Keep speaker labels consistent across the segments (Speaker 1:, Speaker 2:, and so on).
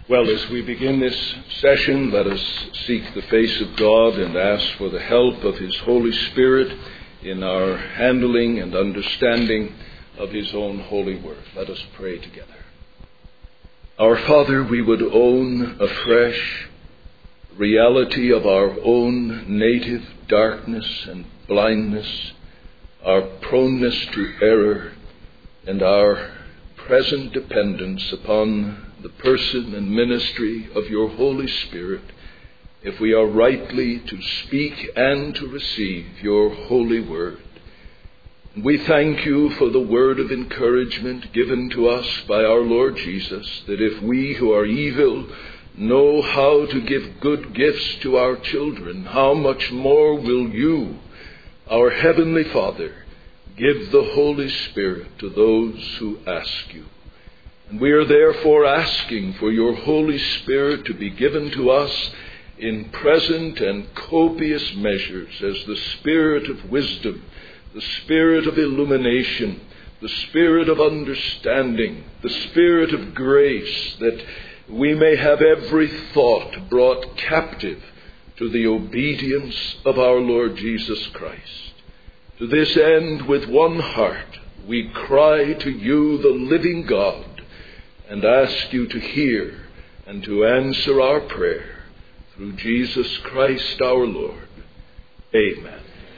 Speaker 1: Well, as we begin this session, let us seek the face of God and ask for the help of His Holy Spirit in our handling and understanding of His own holy word. Let us pray together. Our Father, we would own afresh reality of our own native darkness and blindness, our proneness to error, and our present dependence upon the person and ministry of your Holy Spirit, if we are rightly to speak and to receive your holy word. We thank you for the word of encouragement given to us by our Lord Jesus, that if we who are evil know how to give good gifts to our children, how much more will you, our Heavenly Father, give the Holy Spirit to those who ask you. And we are therefore asking for your Holy Spirit to be given to us in present and copious measures as the Spirit of wisdom, the Spirit of illumination, the Spirit of understanding, the Spirit of grace, that we may have every thought brought captive to the obedience of our Lord Jesus Christ. To this end, with one heart, we cry to you, the living God, and ask you to hear and to answer our prayer through Jesus Christ our Lord. Amen.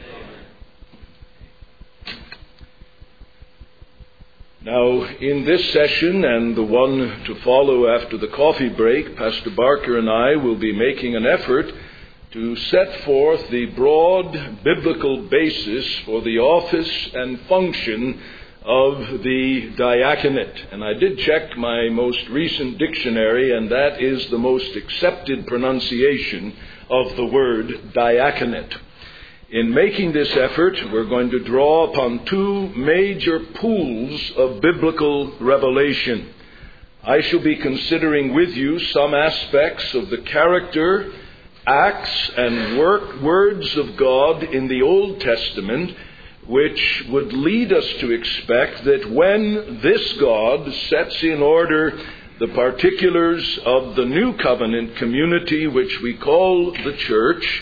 Speaker 1: Now, in this session and the one to follow after the coffee break, Pastor Barker and I will be making an effort to set forth the broad biblical basis for the office and function of the diaconate. And I did check my most recent dictionary, and that is the most accepted pronunciation of the word diaconate. In making this effort, we're going to draw upon two major pools of biblical revelation. I shall be considering with you some aspects of the character, acts, and words of God in the Old Testament, which would lead us to expect that when this God sets in order the particulars of the new covenant community, which we call the church,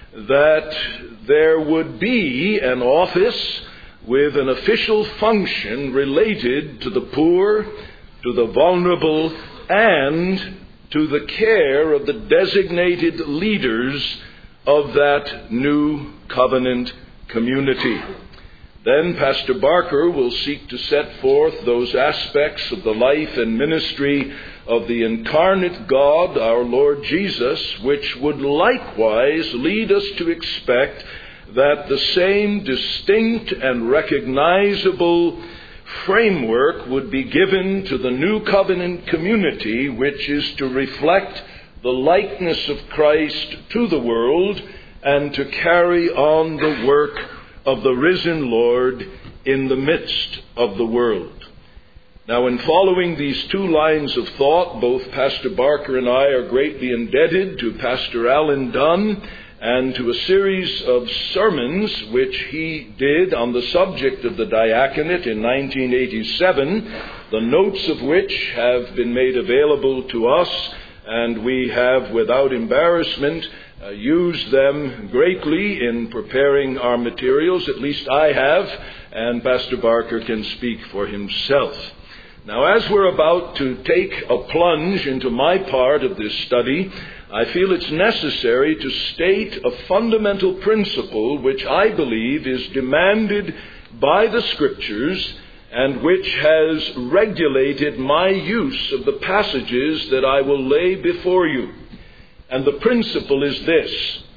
Speaker 1: that there would be an office with an official function related to the poor, to the vulnerable, and to the care of the designated leaders of that new covenant community. Then Pastor Barker will seek to set forth those aspects of the life and ministry of the incarnate God, our Lord Jesus, which would likewise lead us to expect that the same distinct and recognizable framework would be given to the new covenant community, which is to reflect the likeness of Christ to the world and to carry on the work of the risen Lord in the midst of the world. Now, in following these two lines of thought, both Pastor Barker and I are greatly indebted to Pastor Alan Dunn and to a series of sermons which he did on the subject of the diaconate in 1987, the notes of which have been made available to us, and we have, without embarrassment, used them greatly in preparing our materials. At least I have, and Pastor Barker can speak for himself. Now, as we're about to take a plunge into my part of this study, I feel it's necessary to state a fundamental principle which I believe is demanded by the Scriptures and which has regulated my use of the passages that I will lay before you. And the principle is this: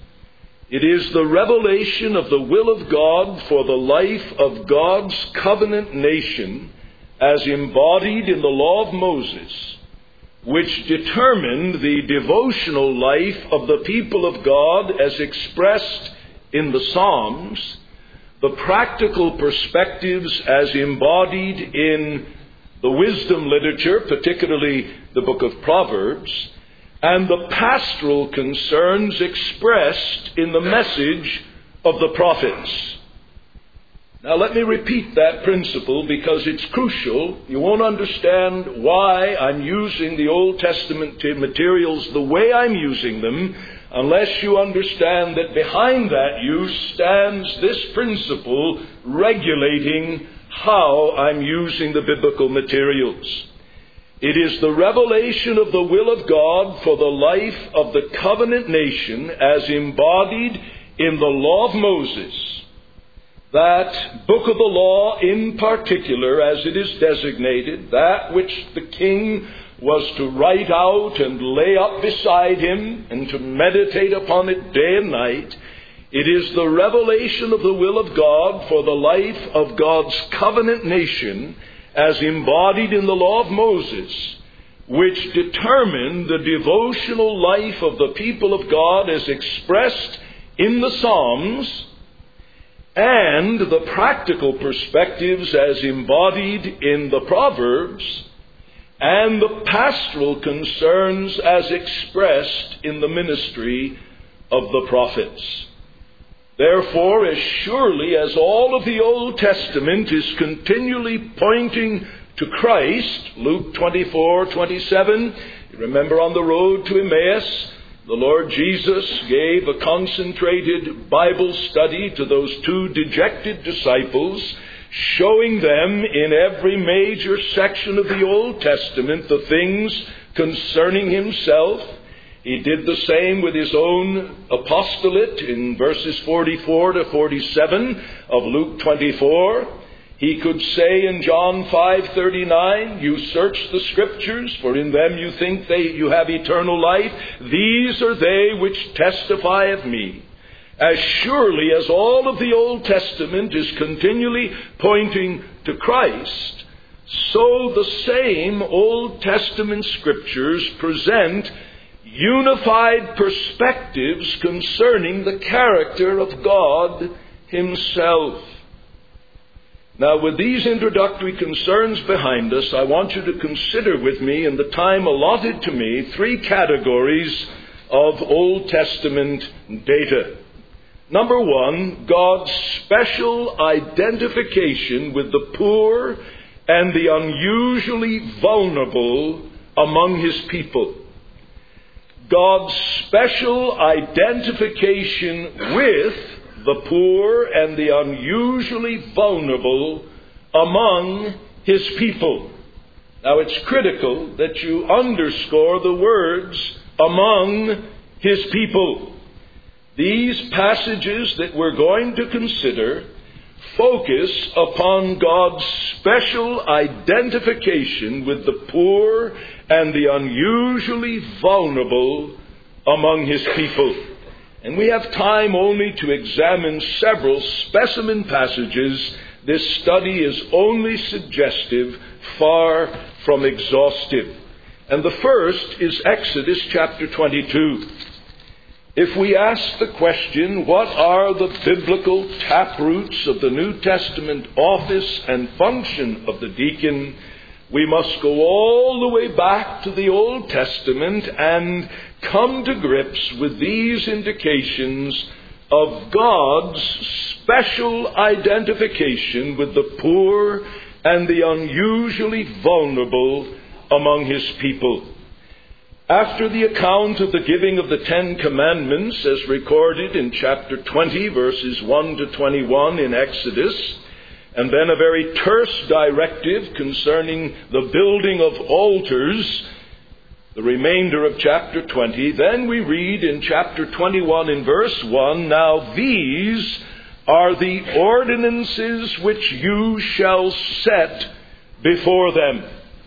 Speaker 1: it is the revelation of the will of God for the life of God's covenant nation as embodied in the law of Moses, which determined the devotional life of the people of God as expressed in the Psalms, the practical perspectives as embodied in the wisdom literature, particularly the book of Proverbs, and the pastoral concerns expressed in the message of the prophets. Now let me repeat that principle because it's crucial. You won't understand why I'm using the Old Testament materials the way I'm using them unless you understand that behind that use stands this principle regulating how I'm using the biblical materials. It is the revelation of the will of God for the life of the covenant nation as embodied in the law of Moses. That book of the law in particular, as it is designated, that which the king was to write out and lay up beside him and to meditate upon it day and night, it is the revelation of the will of God for the life of God's covenant nation as embodied in the law of Moses, which determined the devotional life of the people of God as expressed in the Psalms, and the practical perspectives as embodied in the Proverbs, and the pastoral concerns as expressed in the ministry of the prophets. Therefore, as surely as all of the Old Testament is continually pointing to Christ, Luke 24:27, you remember on the road to Emmaus, the Lord Jesus gave a concentrated Bible study to those two dejected disciples, showing them in every major section of the Old Testament the things concerning himself. He did the same with his own apostolate in verses 44 to 47 of Luke 24. He could say in John 5:39, you search the Scriptures, for in them you think you have eternal life. These are they which testify of me. As surely as all of the Old Testament is continually pointing to Christ, so the same Old Testament Scriptures present unified perspectives concerning the character of God himself. Now, with these introductory concerns behind us, I want you to consider with me, in the time allotted to me, three categories of Old Testament data. Number one, God's special identification with the poor and the unusually vulnerable among his people. God's special identification with the poor and the unusually vulnerable among his people. Now, it's critical that you underscore the words, among his people. These passages that we're going to consider focus upon God's special identification with the poor and the unusually vulnerable among his people. And we have time only to examine several specimen passages. This study is only suggestive, far from exhaustive. And the first is Exodus chapter 22. If we ask the question, what are the biblical taproots of the New Testament office and function of the deacon, we must go all the way back to the Old Testament and come to grips with these indications of God's special identification with the poor and the unusually vulnerable among his people. After the account of the giving of the Ten Commandments, as recorded in chapter 20, verses 1 to 21 in Exodus, and then a very terse directive concerning the building of altars, the remainder of chapter 20, then we read in chapter 21 in verse 1, now these are the ordinances which you shall set before them.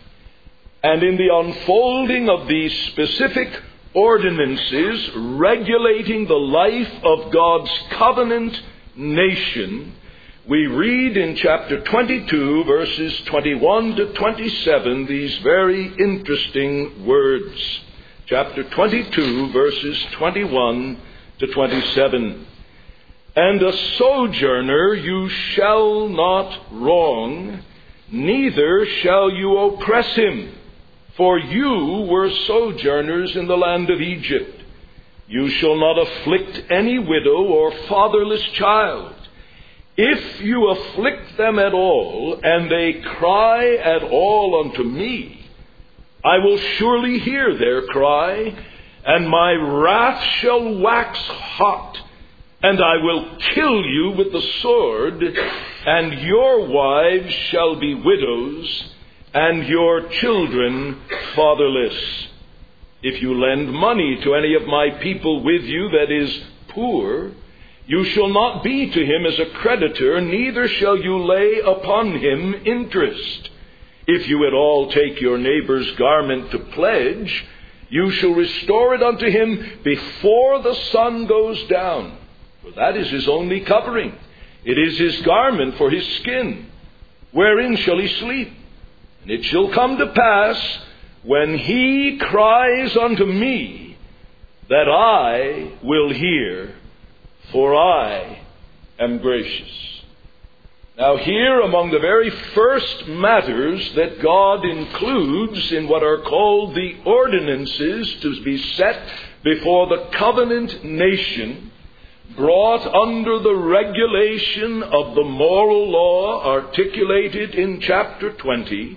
Speaker 1: And in the unfolding of these specific ordinances regulating the life of God's covenant nation, we read in chapter 22, verses 21 to 27, these very interesting words. Chapter 22, verses 21 to 27. And a sojourner you shall not wrong, neither shall you oppress him. For you were sojourners in the land of Egypt. You shall not afflict any widow or fatherless child. If you afflict them at all, and they cry at all unto me, I will surely hear their cry, and my wrath shall wax hot, and I will kill you with the sword, and your wives shall be widows, and your children fatherless. If you lend money to any of my people with you that is poor, you shall not be to him as a creditor, neither shall you lay upon him interest. If you at all take your neighbor's garment to pledge, you shall restore it unto him before the sun goes down. For that is his only covering. It is his garment for his skin. Wherein shall he sleep? And it shall come to pass, when he cries unto me, that I will hear, for I am gracious. Now here, among the very first matters that God includes in what are called the ordinances to be set before the covenant nation, brought under the regulation of the moral law articulated in chapter 20,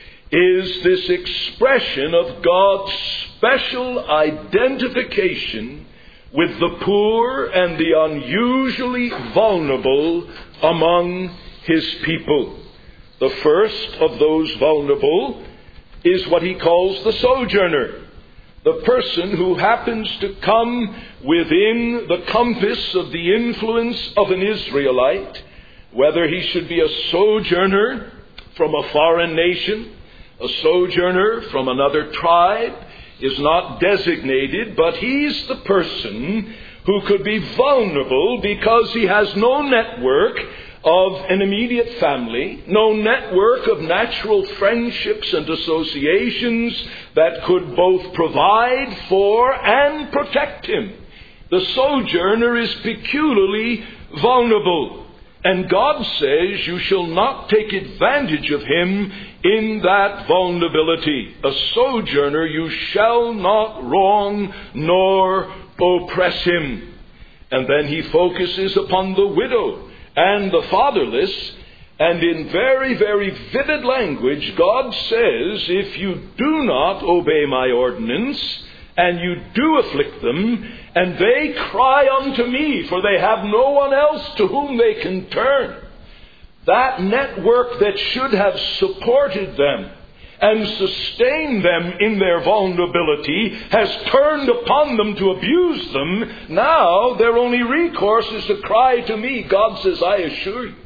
Speaker 1: is this expression of God's special identification with the poor and the unusually vulnerable among his people. The first of those vulnerable is what he calls the sojourner, the person who happens to come within the compass of the influence of an Israelite, whether he should be a sojourner from a foreign nation, a sojourner from another tribe, is not designated, but he's the person who could be vulnerable because he has no network of an immediate family, no network of natural friendships and associations that could both provide for and protect him. The sojourner is peculiarly vulnerable, and God says you shall not take advantage of him in that vulnerability. A sojourner you shall not wrong nor oppress him. And then he focuses upon the widow and the fatherless, and in very, very vivid language, God says, if you do not obey my ordinance, and you do afflict them, and they cry unto me, for they have no one else to whom they can turn, that network that should have supported them and sustained them in their vulnerability has turned upon them to abuse them. Now their only recourse is to cry to me. God says, I assure you,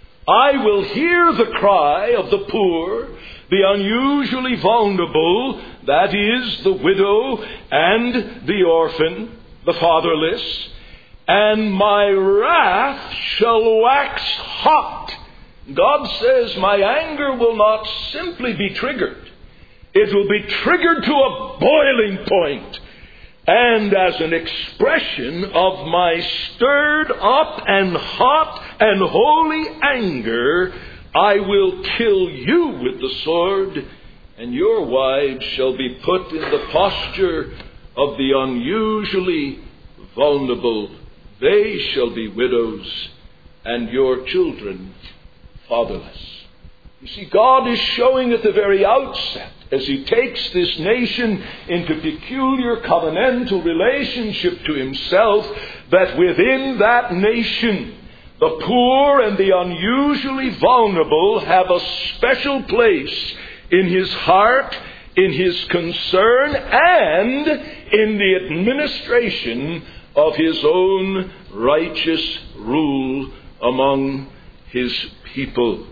Speaker 1: I will hear the cry of the poor, the unusually vulnerable, that is, the widow and the orphan, the fatherless, and my wrath shall wax hot. God says, my anger will not simply be triggered. It will be triggered to a boiling point. And as an expression of my stirred up and hot and holy anger, I will kill you with the sword, and your wives shall be put in the posture of the unusually vulnerable. They shall be widows, and your children fatherless. You see, God is showing at the very outset, as he takes this nation into peculiar covenantal relationship to himself, that within that nation, the poor and the unusually vulnerable have a special place in his heart, in his concern, and in the administration of his own righteous rule among his people.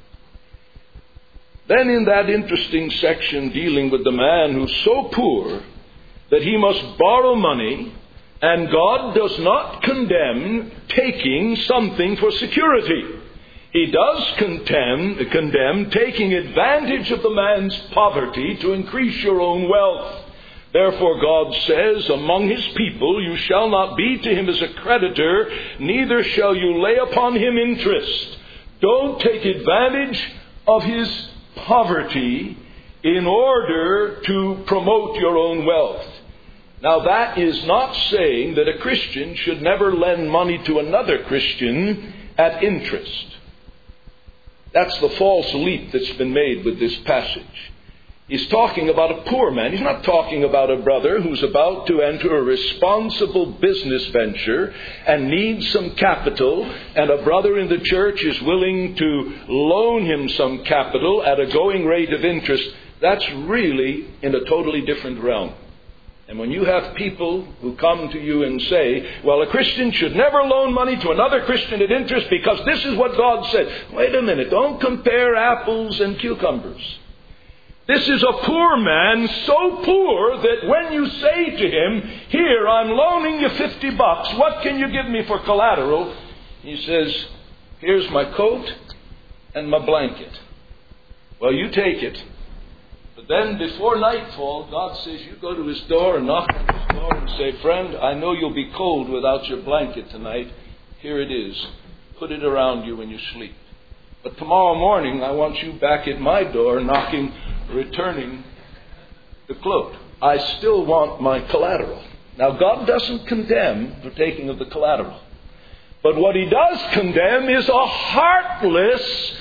Speaker 1: Then in that interesting section dealing with the man who's so poor that he must borrow money, and God does not condemn taking something for security. He does condemn taking advantage of the man's poverty to increase your own wealth. Therefore God says, among his people you shall not be to him as a creditor, neither shall you lay upon him interest. Don't take advantage of his poverty in order to promote your own wealth. Now that is not saying that a Christian should never lend money to another Christian at interest. That's the false leap that's been made with this passage. He's talking about a poor man. He's not talking about a brother who's about to enter a responsible business venture and needs some capital, and a brother in the church is willing to loan him some capital at a going rate of interest. That's really in a totally different realm. And when you have people who come to you and say, well, a Christian should never loan money to another Christian at interest because this is what God said. Wait a minute, don't compare apples and cucumbers. This is a poor man, so poor that when you say to him, here, I'm loaning you $50, what can you give me for collateral? He says, here's my coat and my blanket. Well, you take it. But then before nightfall, God says, you go to his door and knock on his door and say, friend, I know you'll be cold without your blanket tonight. Here it is. Put it around you when you sleep. But tomorrow morning, I want you back at my door knocking, returning the cloak. I still want my collateral. Now, God doesn't condemn the taking of the collateral. But what he does condemn is a heartless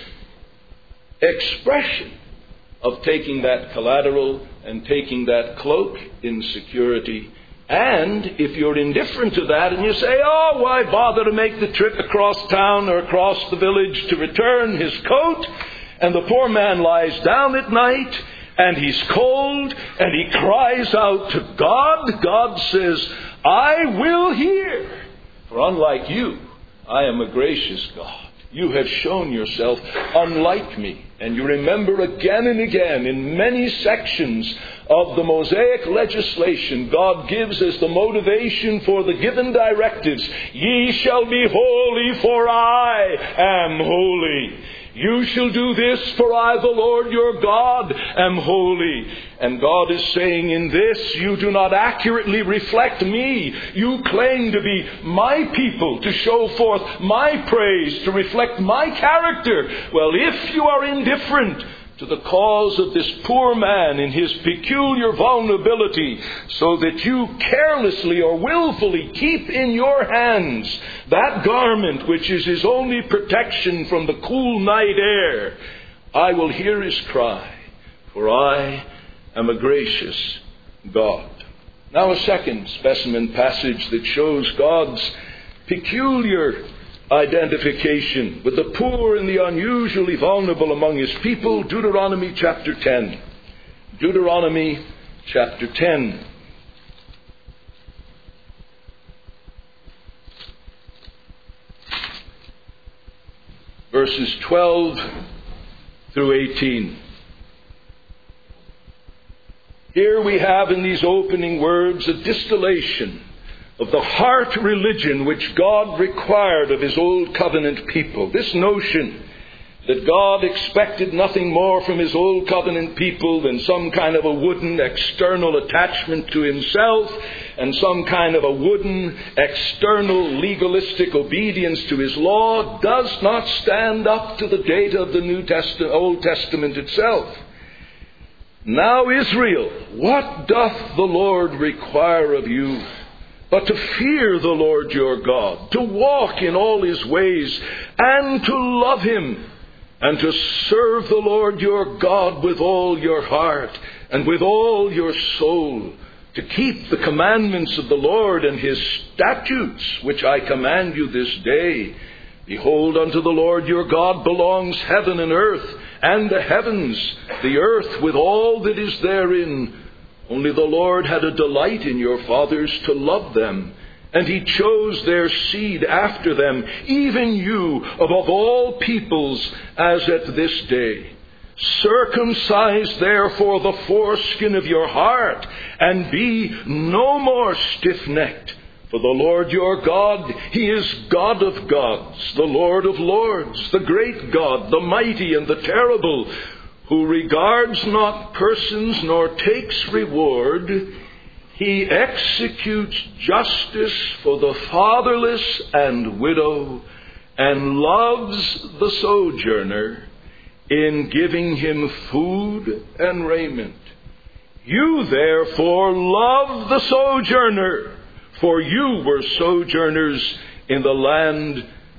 Speaker 1: expression of taking that collateral and taking that cloak in security. And if you're indifferent to that and you say, oh, why bother to make the trip across town or across the village to return his coat? And the poor man lies down at night and he's cold and he cries out to God. God says, I will hear. For unlike you, I am a gracious God. You have shown yourself unlike me. And you remember again and again in many sections of the Mosaic legislation, God gives as the motivation for the given directives, ye shall be holy, for I am holy. You shall do this, for I, the Lord your God, am holy. And God is saying, in this you do not accurately reflect me. You claim to be my people, to show forth my praise, to reflect my character. Well, if you are indifferent to the cause of this poor man in his peculiar vulnerability, so that you carelessly or willfully keep in your hands that garment which is his only protection from the cool night air, I will hear his cry, for I am a gracious God. Now a second specimen passage that shows God's peculiar identification with the poor and the unusually vulnerable among his people, Deuteronomy chapter 10. Deuteronomy chapter 10. Verses 12 through 18. Here we have in these opening words a distillation of the heart religion which God required of his old covenant people. This notion that God expected nothing more from his old covenant people than some kind of a wooden external attachment to himself and some kind of a wooden external legalistic obedience to his law does not stand up to the data of the Old Testament itself. Now Israel, what doth the Lord require of you? But to fear the Lord your God, to walk in all his ways, and to love him, and to serve the Lord your God with all your heart, and with all your soul, to keep the commandments of the Lord and his statutes, which I command you this day. Behold, unto the Lord your God belongs heaven and earth, and the heavens, the earth with all that is therein. Only the Lord had a delight in your fathers to love them, and he chose their seed after them, even you above all peoples, as at this day. Circumcise therefore the foreskin of your heart, and be no more stiff-necked. For the Lord your God, he is God of gods, the Lord of lords, the great God, the mighty and the terrible, who regards not persons nor takes reward. He executes justice for the fatherless and widow, and loves the sojourner in giving him food and raiment. You therefore love the sojourner, for you were sojourners in the land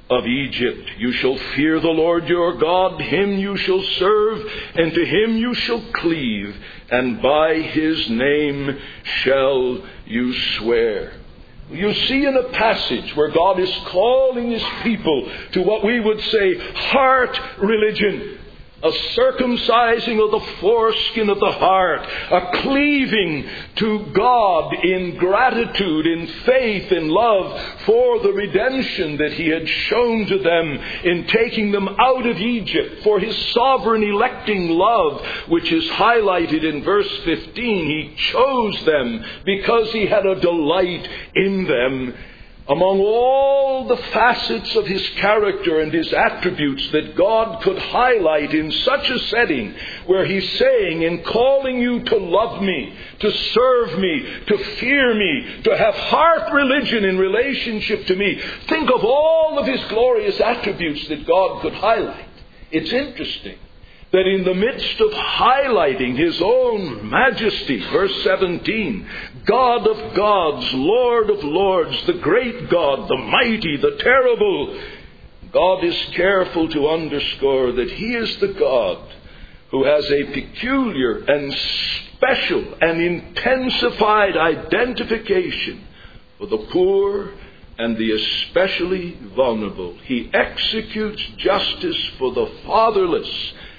Speaker 1: of Egypt. You shall fear the Lord your God, him you shall serve, and to him you shall cleave, and by his name shall you swear. You see in a passage where God is calling his people to what we would say heart religion. A circumcising of the foreskin of the heart, a cleaving to God in gratitude, in faith, in love for the redemption that he had shown to them in taking them out of Egypt, for his sovereign electing love, which is highlighted in verse 15. He chose them because he had a delight in them. Among all the facets of his character and his attributes that God could highlight in such a setting where he's saying, in calling you to love me, to serve me, to fear me, to have heart religion in relationship to me, think of all of his glorious attributes that God could highlight. It's interesting that in the midst of highlighting his own majesty, verse 17, God of gods, Lord of lords, the great God, the mighty, the terrible, God is careful to underscore that he is the God who has a peculiar and special and intensified identification for the poor and the especially vulnerable. He executes justice for the fatherless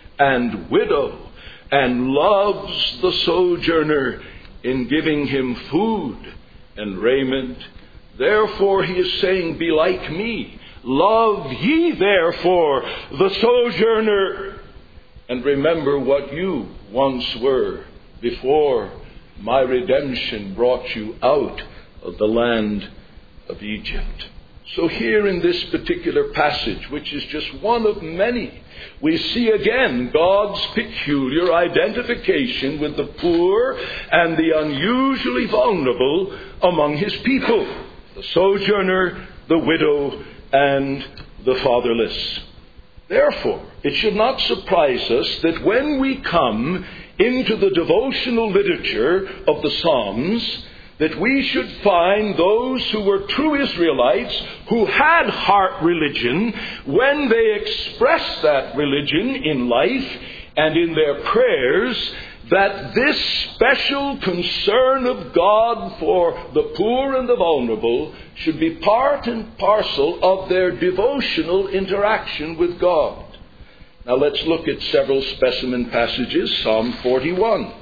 Speaker 1: and widow, and loves the sojourner in giving him food and raiment. Therefore he is saying, be like me. Love ye therefore the sojourner, and remember what you once were before my redemption brought you out of the land of Egypt. So here in this particular passage, which is just one of many, we see again God's peculiar identification with the poor and the unusually vulnerable among his people, the sojourner, the widow, and the fatherless. Therefore, it should not surprise us that when we come into the devotional literature of the Psalms, that we should find those who were true Israelites who had heart religion, when they expressed that religion in life and in their prayers, that this special concern of God for the poor and the vulnerable should be part and parcel of their devotional interaction with God. Now let's look at several specimen passages. Psalm 41.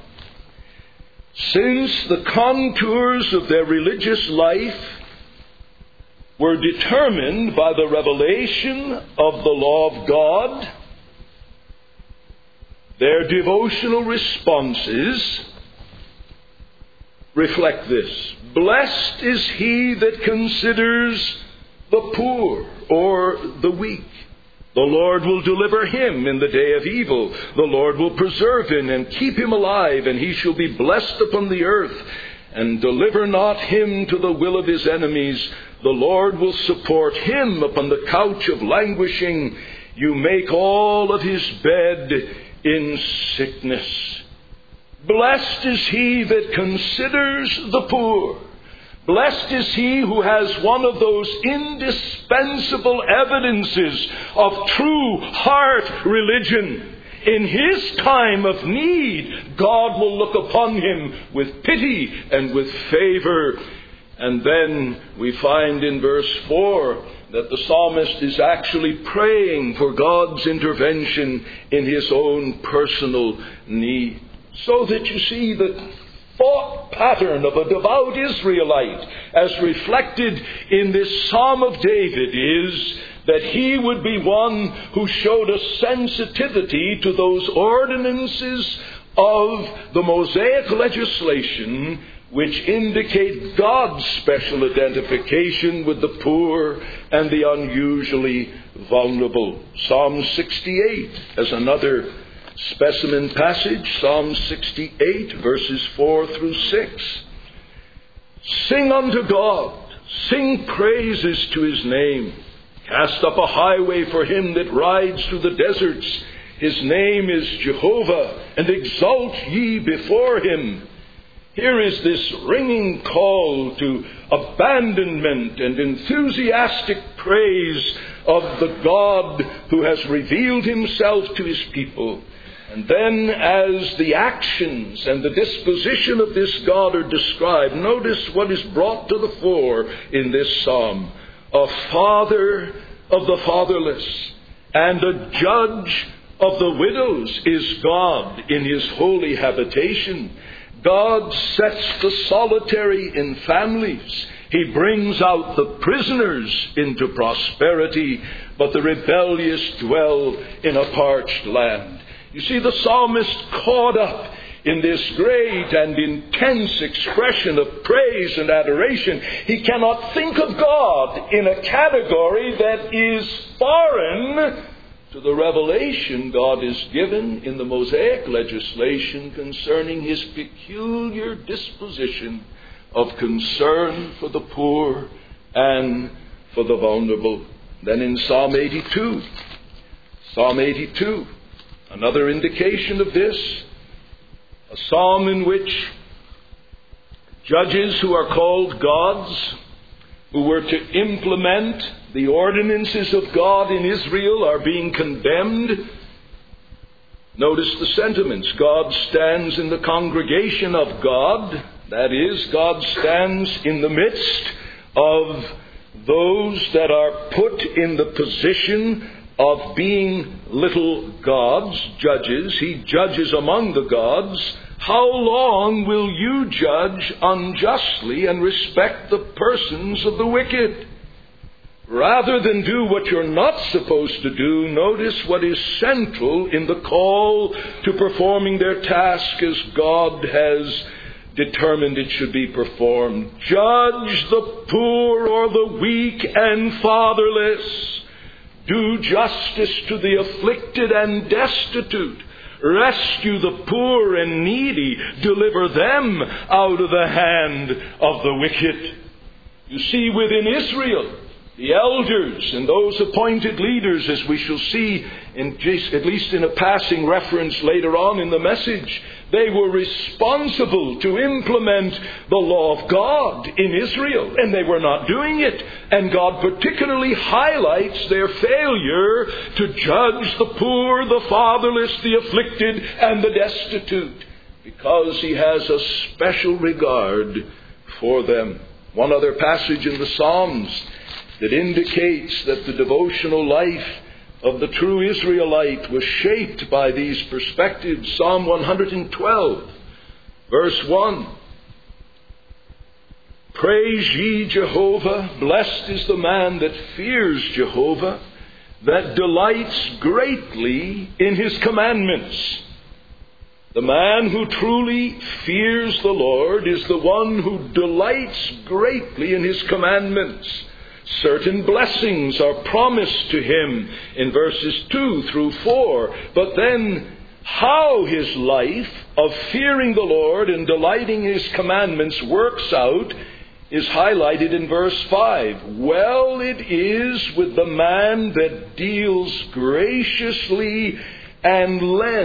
Speaker 1: Since the contours of their religious life were determined by the revelation of the law of God, their devotional responses reflect this. Blessed is he that considers the poor or the weak. The Lord will deliver him in the day of evil. The Lord will preserve him and keep him alive, and he shall be blessed upon the earth. And deliver not him to the will of his enemies. The Lord will support him upon the couch of languishing. You make all of his bed in sickness. Blessed is he that considers the poor. Blessed is he who has one of those indispensable evidences of true heart religion. In his time of need, God will look upon him with pity and with favor. And then we find in verse 4 that the psalmist is actually praying for God's intervention in his own personal need. So that you see the thought pattern of a devout Israelite, as reflected in this Psalm of David, is that he would be one who showed a sensitivity to those ordinances of the Mosaic legislation which indicate God's special identification with the poor and the unusually vulnerable. Psalm 68 as another specimen passage. Psalm 68, verses 4 through 6. Sing unto God, sing praises to his name. Cast up a highway for him that rides through the deserts. His name is Jehovah, and exalt ye before him. Here is this ringing call to abandonment and enthusiastic praise of the God who has revealed himself to his people. And then as the actions and the disposition of this God are described, notice what is brought to the fore in this psalm. A father of the fatherless and a judge of the widows is God in his holy habitation. God sets the solitary in families. He brings out the prisoners into prosperity, but the rebellious dwell in a parched land. You see, the psalmist caught up in this great and intense expression of praise and adoration. He cannot think of God in a category that is foreign to the revelation God is given in the Mosaic legislation concerning his peculiar disposition of concern for the poor and for the vulnerable. Then in Psalm 82, another indication of this, a psalm in which judges who are called gods, who were to implement the ordinances of God in Israel, are being condemned. Notice the sentiments. God stands in the congregation of God. That is, God stands in the midst of those that are put in the position of being little gods, judges. He judges among the gods. How long will you judge unjustly and respect the persons of the wicked? Rather than do what you're not supposed to do, notice what is central in the call to performing their task as God has determined it should be performed. Judge the poor or the weak and fatherless. Do justice to the afflicted and destitute. Rescue the poor and needy. Deliver them out of the hand of the wicked. You see, within Israel, the elders and those appointed leaders, as we shall see, at least in a passing reference later on in the message, they were responsible to implement the law of God in Israel, and they were not doing it. And God particularly highlights their failure to judge the poor, the fatherless, the afflicted, and the destitute, because he has a special regard for them. One other passage in the Psalms that indicates that the devotional life of the true Israelite was shaped by these perspectives. Psalm 112, verse 1. Praise ye Jehovah, blessed is the man that fears Jehovah, that delights greatly in his commandments. The man who truly fears the Lord is the one who delights greatly in his commandments. Certain blessings are promised to him in verses 2 through 4. But then how his life of fearing the Lord and delighting in his commandments works out is highlighted in verse 5. Well, it is with the man that deals graciously and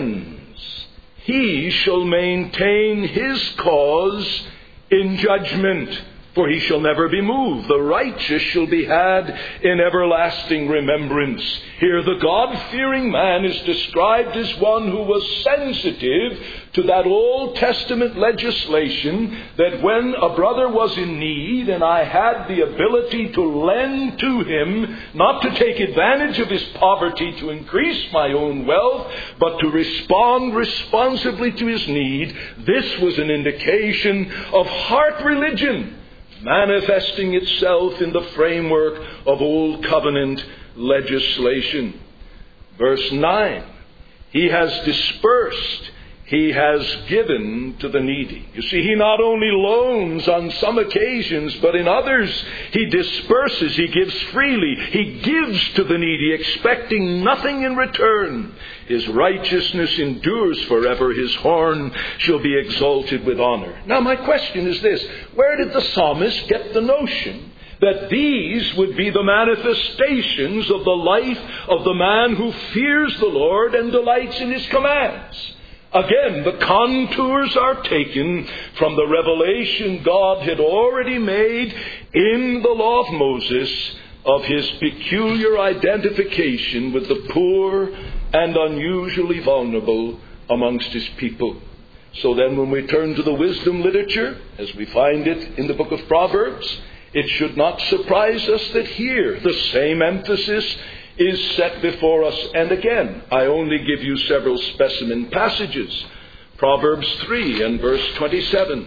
Speaker 1: lends. He shall maintain his cause in judgment, for he shall never be moved. The righteous shall be had in everlasting remembrance. Here the God-fearing man is described as one who was sensitive to that Old Testament legislation that when a brother was in need and I had the ability to lend to him, not to take advantage of his poverty to increase my own wealth, but to respond responsibly to his need, this was an indication of heart religion, manifesting itself in the framework of Old Covenant legislation. Verse 9, he has dispersed, he has given to the needy. You see, he not only loans on some occasions, but in others he disperses, he gives freely, he gives to the needy, expecting nothing in return. His righteousness endures forever, his horn shall be exalted with honor. Now my question is this: where did the psalmist get the notion that these would be the manifestations of the life of the man who fears the Lord and delights in his commands? Again, the contours are taken from the revelation God had already made in the law of Moses of his peculiar identification with the poor and unusually vulnerable amongst his people. So then when we turn to the wisdom literature, as we find it in the book of Proverbs, it should not surprise us that here the same emphasis is set before us. And again, I only give you several specimen passages. Proverbs 3 and verse 27.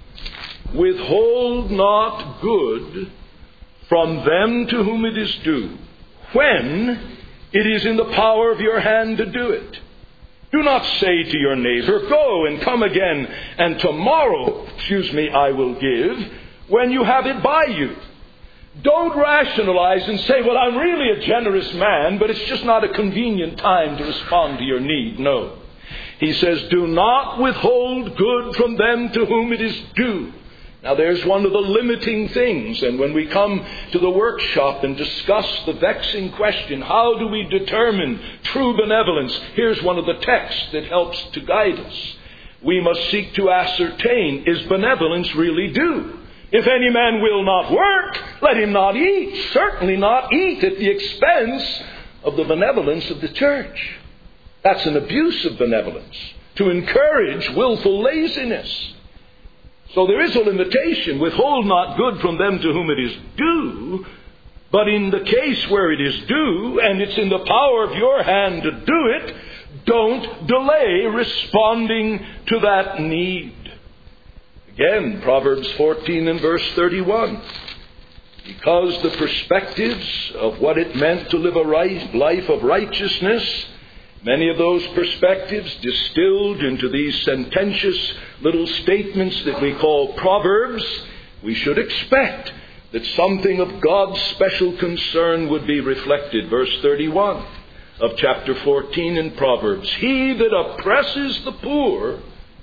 Speaker 1: Withhold not good from them to whom it is due, when it is in the power of your hand to do it. Do not say to your neighbor, go and come again, and tomorrow, I will give, when you have it by you. Don't rationalize and say, well, I'm really a generous man, but it's just not a convenient time to respond to your need. No. He says, do not withhold good from them to whom it is due. Now, there's one of the limiting things, and when we come to the workshop and discuss the vexing question, how do we determine true benevolence? Here's one of the texts that helps to guide us. We must seek to ascertain, is benevolence really due? If any man will not work, let him not eat. Certainly not eat at the expense of the benevolence of the church. That's an abuse of benevolence, to encourage willful laziness. So there is a limitation. Withhold not good from them to whom it is due, but in the case where it is due, and it's in the power of your hand to do it, don't delay responding to that need. Again, Proverbs 14 and verse 31. Because the perspectives of what it meant to live a life of righteousness, many of those perspectives distilled into these sententious little statements that we call Proverbs, we should expect that something of God's special concern would be reflected. Verse 31 of chapter 14 in Proverbs. He that oppresses the poor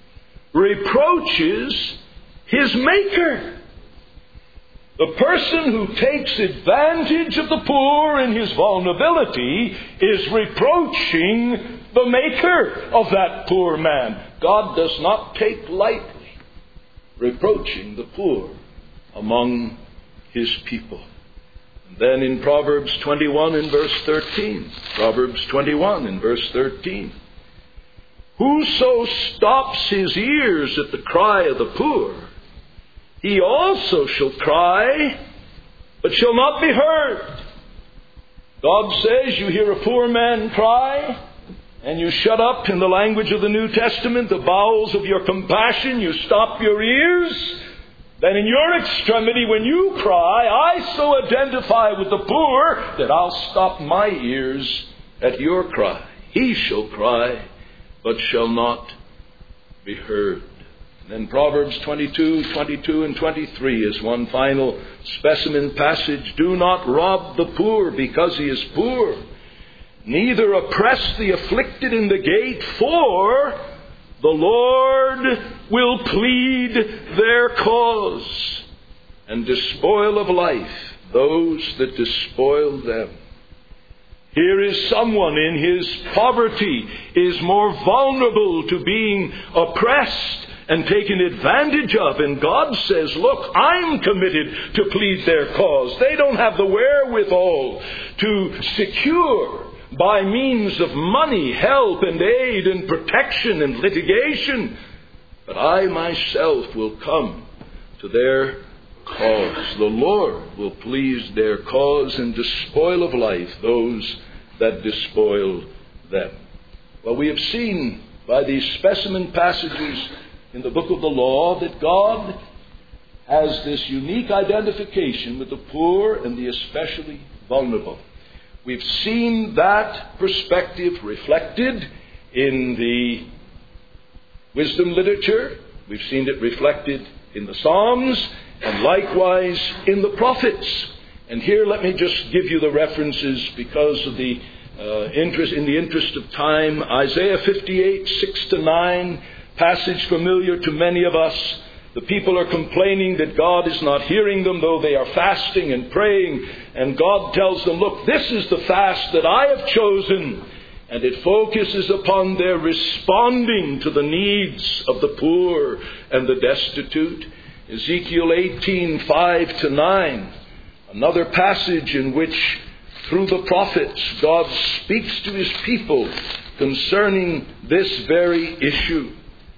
Speaker 1: reproaches his Maker. The person who takes advantage of the poor in his vulnerability is reproaching the Maker of that poor man. God does not take lightly reproaching the poor among his people. And then in Proverbs 21 and verse 13, Proverbs 21 and verse 13, whoso stops his ears at the cry of the poor, he also shall cry, but shall not be heard. God says, you hear a poor man cry, and you shut up, in the language of the New Testament, the bowels of your compassion, you stop your ears. Then in your extremity, when you cry, I so identify with the poor that I'll stop my ears at your cry. He shall cry, but shall not be heard. And then Proverbs 22, 22, and 23 is one final specimen passage. Do not rob the poor because he is poor, neither oppress the afflicted in the gate, for the Lord will plead their cause and despoil of life those that despoil them. Here is someone in his poverty is more vulnerable to being oppressed and taken advantage of. And God says, look, I'm committed to plead their cause. They don't have the wherewithal to secure by means of money, help and aid and protection and litigation. But I myself will come to their cause. The Lord will please their cause and despoil of life those that despoil them. Well, we have seen by these specimen passages in the book of the law that God has this unique identification with the poor and the especially vulnerable. We've seen that perspective reflected in the wisdom literature. We've seen it reflected in the Psalms and likewise in the prophets. And here let me just give you the references because of the interest of time. Isaiah 58, 6-9, passage familiar to many of us. The people are complaining that God is not hearing them, though they are fasting and praying. And God tells them, look, this is the fast that I have chosen. And it focuses upon their responding to the needs of the poor and the destitute. Ezekiel 18, 5-9. Another passage in which, through the prophets, God speaks to his people concerning this very issue.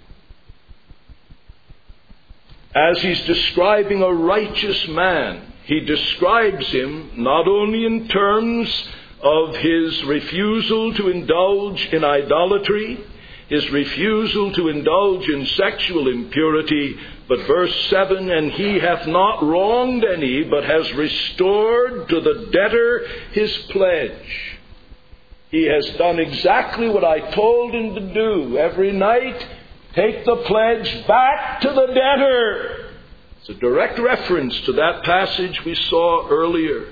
Speaker 1: As he's describing a righteous man, he describes him not only in terms of his refusal to indulge in idolatry, his refusal to indulge in sexual impurity, but verse 7, and he hath not wronged any, but has restored to the debtor his pledge. He has done exactly what I told him to do. Every night, take the pledge back to the debtor. It's a direct reference to that passage we saw earlier.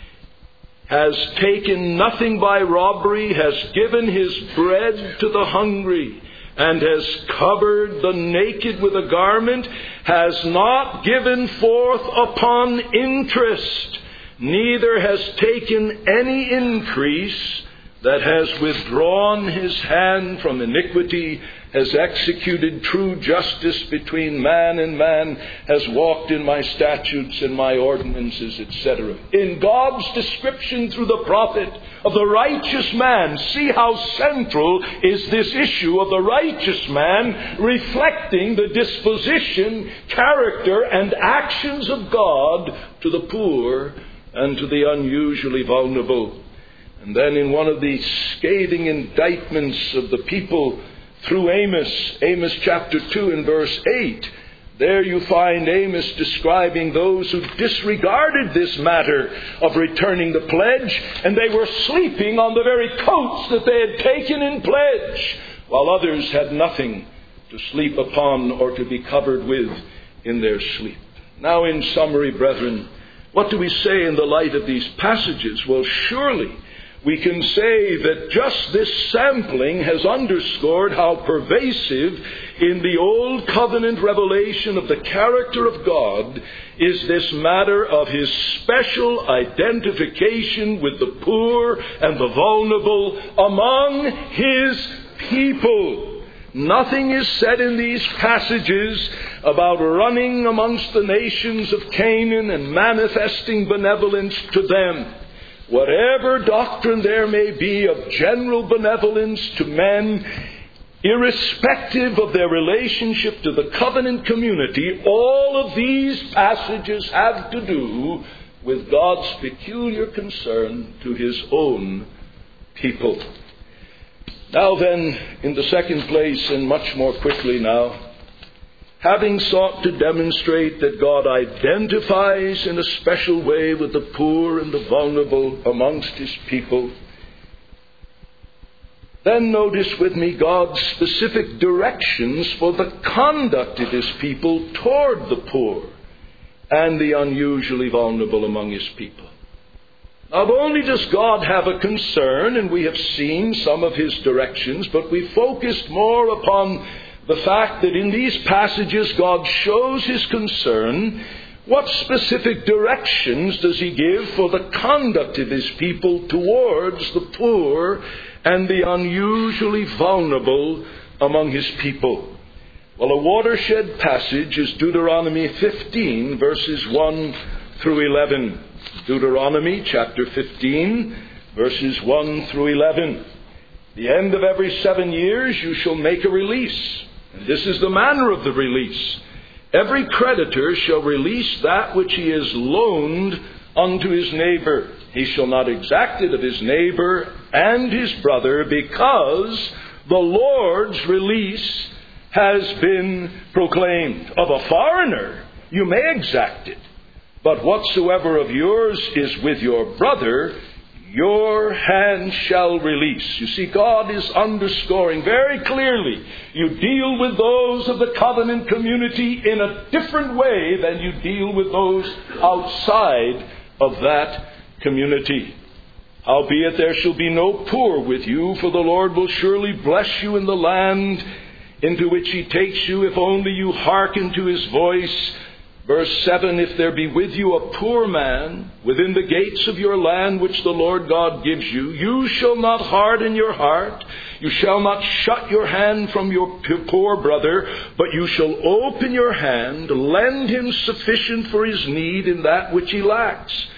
Speaker 1: Has taken nothing by robbery, has given his bread to the hungry, and has covered the naked with a garment, has not given forth upon interest, neither has taken any increase, that has withdrawn his hand from iniquity, has executed true justice between man and man, has walked in my statutes and my ordinances, etc. In God's description through the prophet of the righteous man, see how central is this issue of the righteous man, reflecting the disposition, character, and actions of God to the poor and to the unusually vulnerable. And then in one of the scathing indictments of the people through Amos chapter 2 and verse 8, there you find Amos describing those who disregarded this matter of returning the pledge, and they were sleeping on the very coats that they had taken in pledge, while others had nothing to sleep upon or to be covered with in their sleep. Now, in summary, brethren, what do we say in the light of these passages? Well, surely we can say that just this sampling has underscored how pervasive in the Old Covenant revelation of the character of God is this matter of his special identification with the poor and the vulnerable among his people. Nothing is said in these passages about running amongst the nations of Canaan and manifesting benevolence to them. Whatever doctrine there may be of general benevolence to men, irrespective of their relationship to the covenant community, all of these passages have to do with God's peculiar concern to his own people. Now then, in the second place, and much more quickly now, having sought to demonstrate that God identifies in a special way with the poor and the vulnerable amongst his people, then notice with me God's specific directions for the conduct of his people toward the poor and the unusually vulnerable among his people. Not only does God have a concern, and we have seen some of his directions, but we focused more upon the fact that in these passages God shows his concern. What specific directions does he give for the conduct of his people towards the poor and the unusually vulnerable among his people? Well, a watershed passage is Deuteronomy 15, verses 1 through 11. Deuteronomy chapter 15, verses 1 through 11. The end of every 7 years you shall make a release. And this is the manner of the release. Every creditor shall release that which he has loaned unto his neighbor. He shall not exact it of his neighbor and his brother, because the Lord's release has been proclaimed. Of a foreigner you may exact it, but whatsoever of yours is with your brother, your hand shall release. You see, God is underscoring very clearly, you deal with those of the covenant community in a different way than you deal with those outside of that community. Howbeit there shall be no poor with you, for the Lord will surely bless you in the land into which he takes you, if only you hearken to his voice. Verse 7, if there be with you a poor man within the gates of your land which the Lord God gives you, you shall not harden your heart, you shall not shut your hand from your poor brother, but you shall open your hand, lend him sufficient for his need in that which he lacks.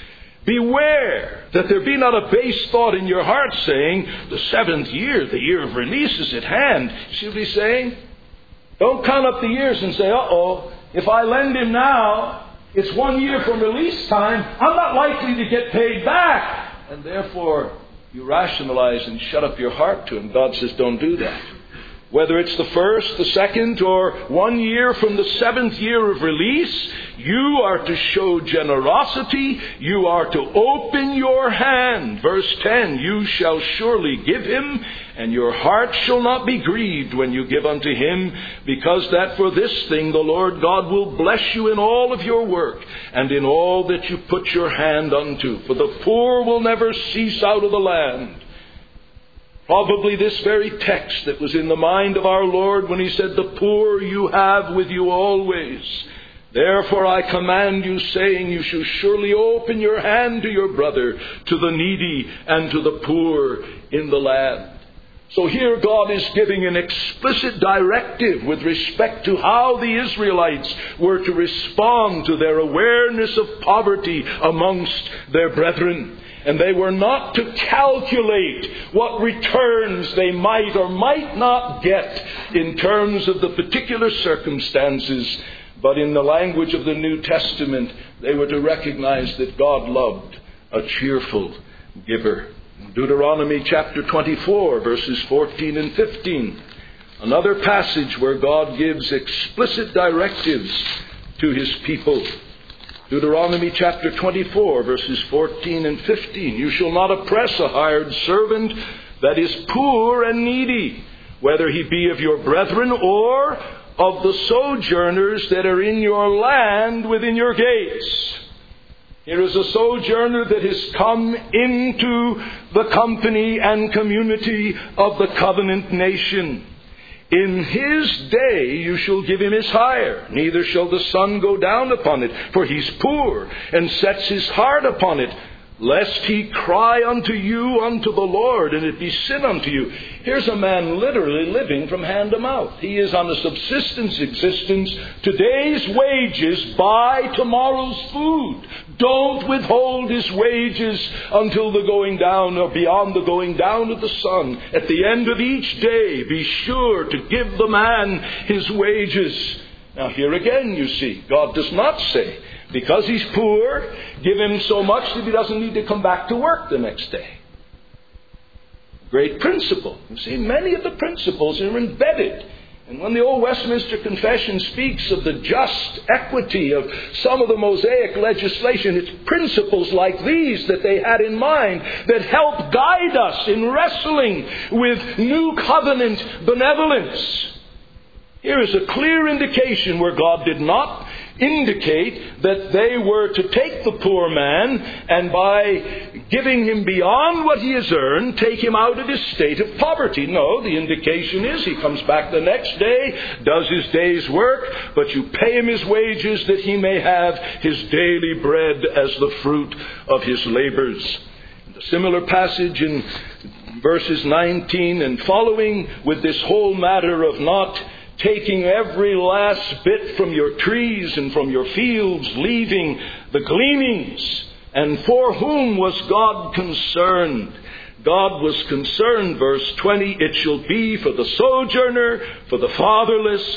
Speaker 1: Beware that there be not a base thought in your heart saying, the 7th year, the year of release is at hand. You see what he's saying? Don't count up the years and say, if I lend him now, it's 1 year from release time, I'm not likely to get paid back. And therefore, you rationalize and shut up your heart to him. God says, don't do that. Whether it's the 1st, the 2nd, or 1 year from the 7th year of release, you are to show generosity. You are to open your hand. Verse 10, you shall surely give him, and your heart shall not be grieved when you give unto him, because that for this thing the Lord God will bless you in all of your work, and in all that you put your hand unto. For the poor will never cease out of the land. Probably this very text that was in the mind of our Lord when he said, the poor you have with you always. Therefore I command you, saying, you shall surely open your hand to your brother, to the needy, and to the poor in the land. So here God is giving an explicit directive with respect to how the Israelites were to respond to their awareness of poverty amongst their brethren. And they were not to calculate what returns they might or might not get in terms of the particular circumstances. But in the language of the New Testament, they were to recognize that God loved a cheerful giver. Deuteronomy chapter 24, verses 14 and 15. Another passage where God gives explicit directives to his people. Deuteronomy chapter 24, verses 14 and 15. You shall not oppress a hired servant that is poor and needy, whether he be of your brethren or of the sojourners that are in your land within your gates. Here is a sojourner that has come into the company and community of the covenant nation. In his day you shall give him his hire, neither shall the sun go down upon it, for he's poor, and sets his heart upon it, lest he cry unto you unto the Lord, and it be sin unto you. Here's a man literally living from hand to mouth. He is on a subsistence existence. Today's wages buy tomorrow's food. Don't withhold his wages until the going down or beyond the going down of the sun. At the end of each day, be sure to give the man his wages. Now here again, you see, God does not say, because he's poor, give him so much that he doesn't need to come back to work the next day. Great principle. You see, many of the principles are embedded. And when the old Westminster Confession speaks of the just equity of some of the Mosaic legislation, it's principles like these that they had in mind that help guide us in wrestling with new covenant benevolence. Here is a clear indication where God did not indicate that they were to take the poor man and by giving him beyond what he has earned, take him out of his state of poverty. No, the indication is he comes back the next day, does his day's work, but you pay him his wages that he may have his daily bread as the fruit of his labors. A similar passage in verses 19 and following with this whole matter of not taking every last bit from your trees and from your fields, leaving the gleanings. And for whom was God concerned? God was concerned, verse 20, it shall be for the sojourner, for the fatherless,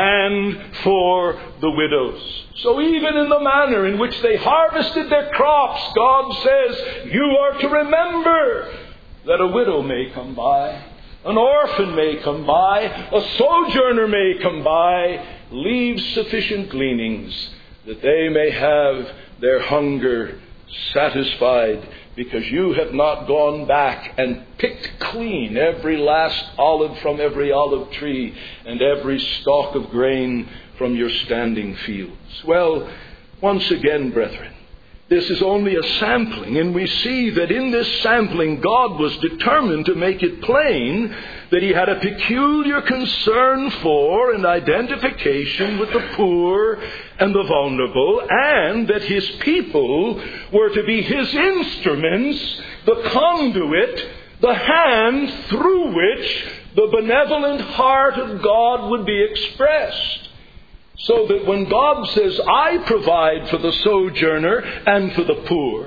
Speaker 1: and for the widows. So even in the manner in which they harvested their crops, God says, you are to remember that a widow may come by. An orphan may come by, a sojourner may come by, leave sufficient gleanings that they may have their hunger satisfied, because you have not gone back and picked clean every last olive from every olive tree and every stalk of grain from your standing fields. Well, once again, brethren, this is only a sampling, and we see that in this sampling God was determined to make it plain that he had a peculiar concern for and identification with the poor and the vulnerable, and that his people were to be his instruments, the conduit, the hand through which the benevolent heart of God would be expressed. So that when God says, I provide for the sojourner and for the poor,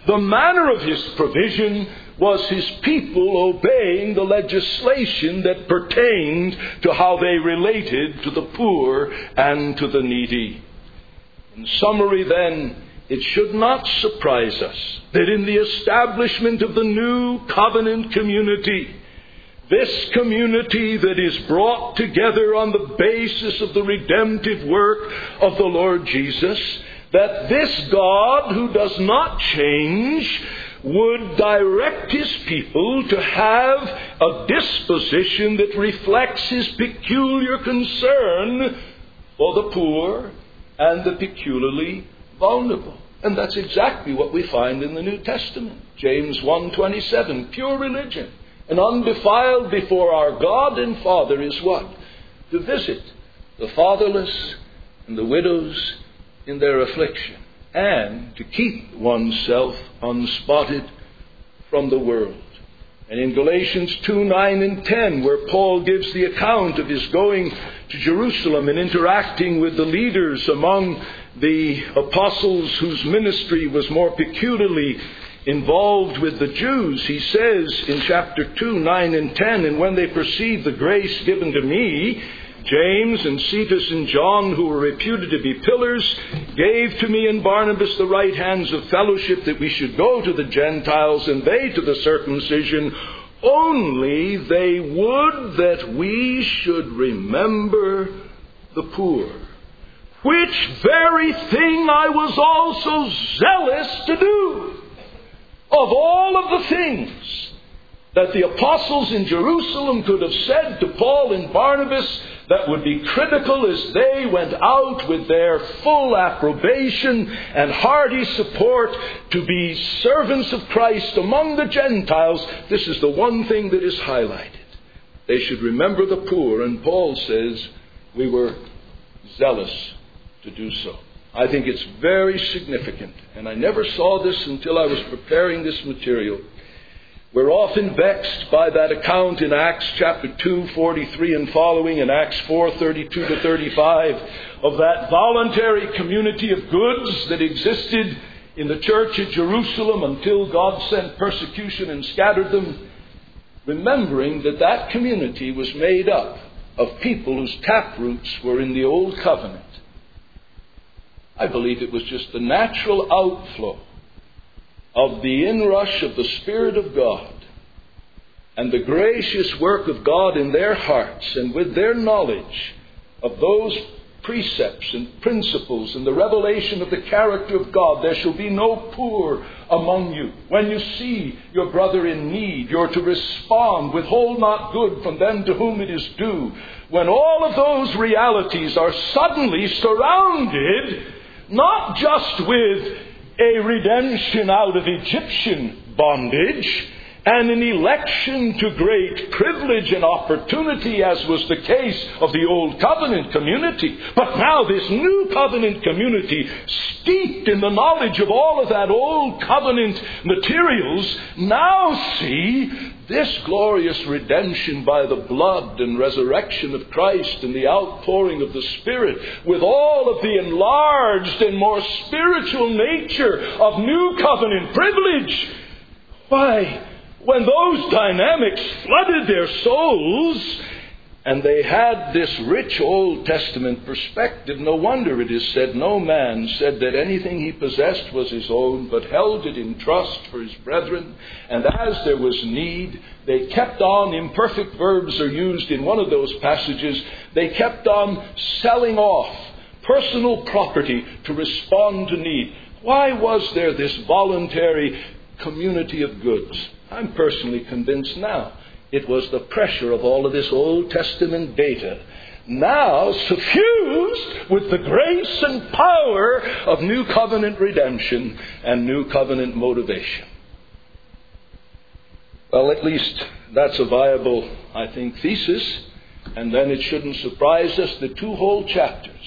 Speaker 1: The manner of his provision was his people obeying the legislation that pertained to how they related to the poor and to the needy. In summary, then, it should not surprise us that in the establishment of the new covenant community, this community that is brought together on the basis of the redemptive work of the Lord Jesus, that this God who does not change would direct his people to have a disposition that reflects his peculiar concern for the poor and the peculiarly vulnerable. And that's exactly what we find in the New Testament. James 1:27, pure religion and undefiled before our God and Father is what? To visit the fatherless and the widows in their affliction, and to keep oneself unspotted from the world. And in Galatians 2:9 and 10, where Paul gives the account of his going to Jerusalem and interacting with the leaders among the apostles whose ministry was more peculiarly involved with the Jews, he says in chapter 2:9 and 10, and when they perceived the grace given to me, James and Cephas and John, who were reputed to be pillars, gave to me and Barnabas the right hands of fellowship, that we should go to the Gentiles and they to the circumcision, only they would that we should remember the poor. Which very thing I was also zealous to do. Of all of the things that the apostles in Jerusalem could have said to Paul and Barnabas that would be critical as they went out with their full approbation and hearty support to be servants of Christ among the Gentiles, this is the one thing that is highlighted. They should remember the poor, and Paul says we were zealous to do so. I think it's very significant, and I never saw this until I was preparing this material. We're often vexed by that account in Acts chapter 2:43 and following, and Acts 4:32 to 35, of that voluntary community of goods that existed in the church at Jerusalem until God sent persecution and scattered them, remembering that that community was made up of people whose taproots were in the Old Covenant. I believe it was just the natural outflow of the inrush of the Spirit of God and the gracious work of God in their hearts, and with their knowledge of those precepts and principles and the revelation of the character of God. There shall be no poor among you. When you see your brother in need, you're to respond, withhold not good from them to whom it is due. When all of those realities are suddenly surrounded, not just with a redemption out of Egyptian bondage and an election to great privilege and opportunity, as was the case of the Old Covenant community, but now this New Covenant community, steeped in the knowledge of all of that Old Covenant materials, now see this glorious redemption by the blood and resurrection of Christ and the outpouring of the Spirit, with all of the enlarged and more spiritual nature of New Covenant privilege. Why, when those dynamics flooded their souls and they had this rich Old Testament perspective, no wonder it is said, no man said that anything he possessed was his own, but held it in trust for his brethren. And as there was need, they kept on, imperfect verbs are used in one of those passages, they kept on selling off personal property to respond to need. Why was there this voluntary community of goods? I'm personally convinced now it was the pressure of all of this Old Testament data, now suffused with the grace and power of New Covenant redemption and New Covenant motivation. Well, at least that's a viable, I think, thesis. And then it shouldn't surprise us that two whole chapters,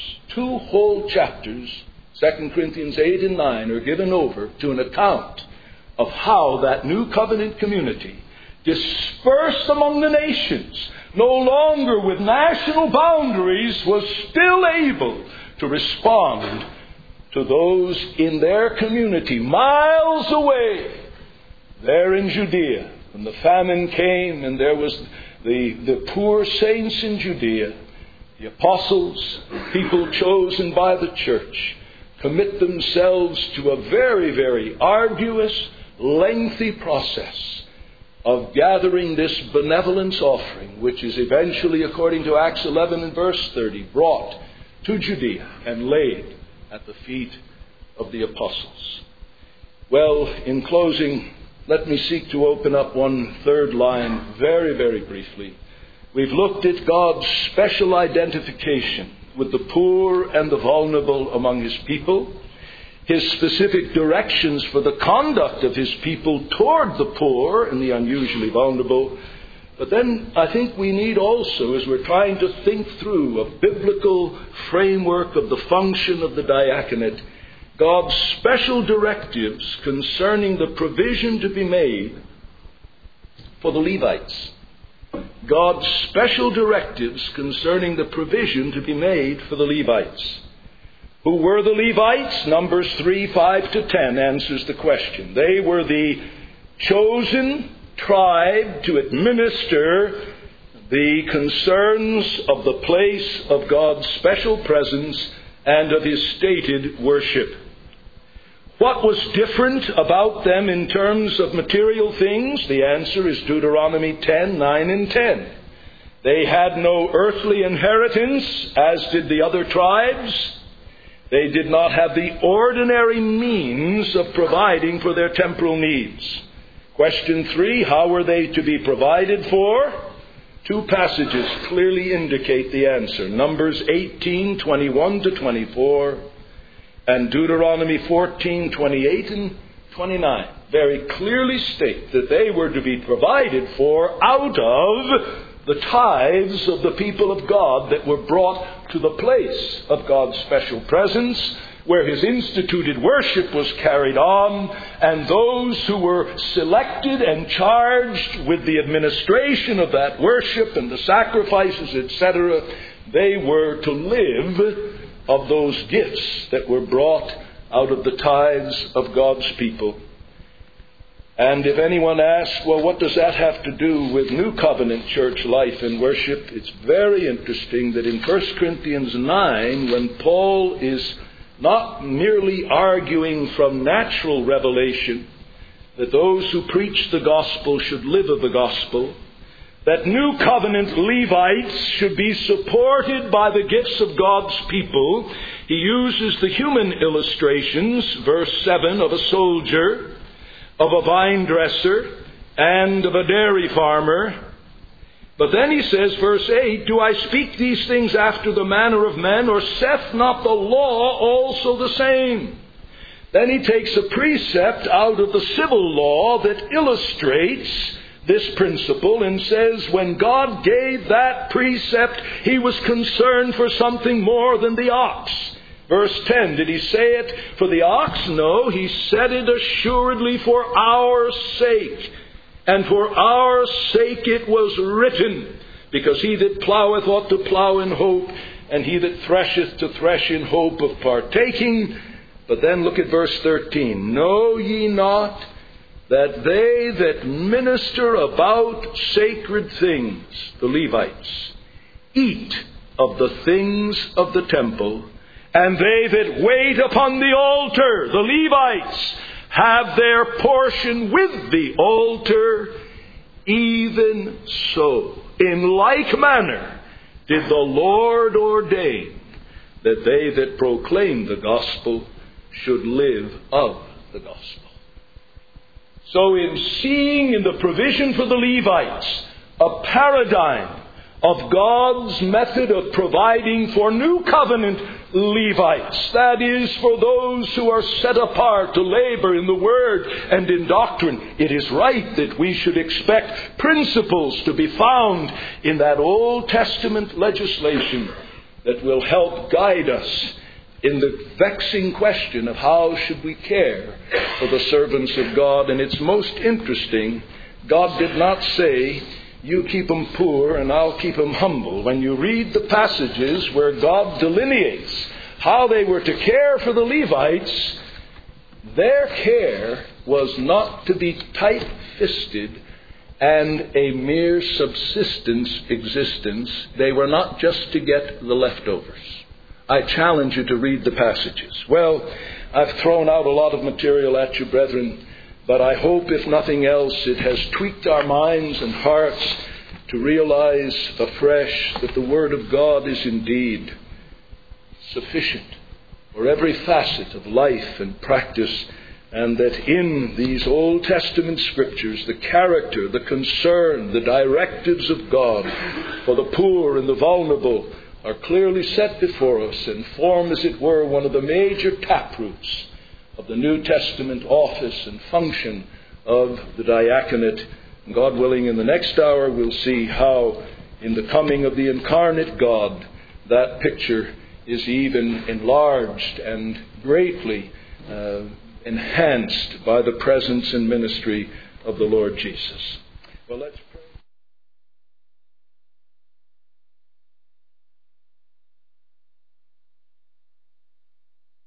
Speaker 1: 2 Corinthians 8 and 9, are given over to an account of how that New Covenant community, dispersed among the nations, no longer with national boundaries, was still able to respond to those in their community, miles away, there in Judea. When the famine came and there was the poor saints in Judea, the apostles, people chosen by the church, commit themselves to a very, very arduous, lengthy process of gathering this benevolence offering, which is eventually, according to Acts 11 and verse 30, brought to Judea and laid at the feet of the apostles. Well, in closing, let me seek to open up one third line very, very briefly. We've looked at God's special identification with the poor and the vulnerable among His people, His specific directions for the conduct of His people toward the poor and the unusually vulnerable. But then I think we need also, as we're trying to think through a biblical framework of the function of the diaconate, God's special directives concerning the provision to be made for the Levites. God's special directives concerning the provision to be made for the Levites. Who were the Levites? Numbers 3, 5 to 10 answers the question. They were the chosen tribe to administer the concerns of the place of God's special presence and of His stated worship. What was different about them in terms of material things? The answer is Deuteronomy 10, 9 and 10. They had no earthly inheritance, as did the other tribes. They did not have the ordinary means of providing for their temporal needs. Question 3, how were they to be provided for? Two passages clearly indicate the answer. Numbers 18, 21 to 24. And Deuteronomy 14, 28 and 29 very clearly state that they were to be provided for out of the tithes of the people of God that were brought to the place of God's special presence, where His instituted worship was carried on, and those who were selected and charged with the administration of that worship and the sacrifices, etc., they were to live of those gifts that were brought out of the tithes of God's people. And if anyone asks, well, what does that have to do with New Covenant church life and worship? It's very interesting that in 1 Corinthians 9, when Paul is not merely arguing from natural revelation that those who preach the gospel should live of the gospel, that New Covenant Levites should be supported by the gifts of God's people, he uses the human illustrations, verse 7, of a soldier, of a vine dresser, and of a dairy farmer. But then he says, verse 8, do I speak these things after the manner of men, or saith not the law also the same? Then he takes a precept out of the civil law that illustrates this principle and says when God gave that precept, He was concerned for something more than the ox. Verse 10, did He say it for the ox? No, He said it assuredly for our sake. And for our sake it was written, because he that ploweth ought to plow in hope, and he that thresheth to thresh in hope of partaking. But then look at verse 13. Know ye not that they that minister about sacred things, the Levites, eat of the things of the temple, and they that wait upon the altar, the Levites, have their portion with the altar? Even so, in like manner, did the Lord ordain that they that proclaim the gospel should live of the gospel. So in seeing in the provision for the Levites a paradigm of God's method of providing for New Covenant Levites, that is, for those who are set apart to labor in the Word and in doctrine, it is right that we should expect principles to be found in that Old Testament legislation that will help guide us in the vexing question of how should we care for the servants of God. And it's most interesting, God did not say, you keep them poor and I'll keep them humble. When you read the passages where God delineates how they were to care for the Levites, their care was not to be tight-fisted and a mere subsistence existence. They were not just to get the leftovers. I challenge you to read the passages. Well, I've thrown out a lot of material at you, brethren, but I hope, if nothing else, it has tweaked our minds and hearts to realize afresh that the Word of God is indeed sufficient for every facet of life and practice, and that in these Old Testament Scriptures, the character, the concern, the directives of God for the poor and the vulnerable are clearly set before us and form, as it were, one of the major taproots of the New Testament office and function of the diaconate. And God willing, in the next hour we'll see how, in the coming of the incarnate God, that picture is even enlarged and greatly enhanced by the presence and ministry of the Lord Jesus. Well, let's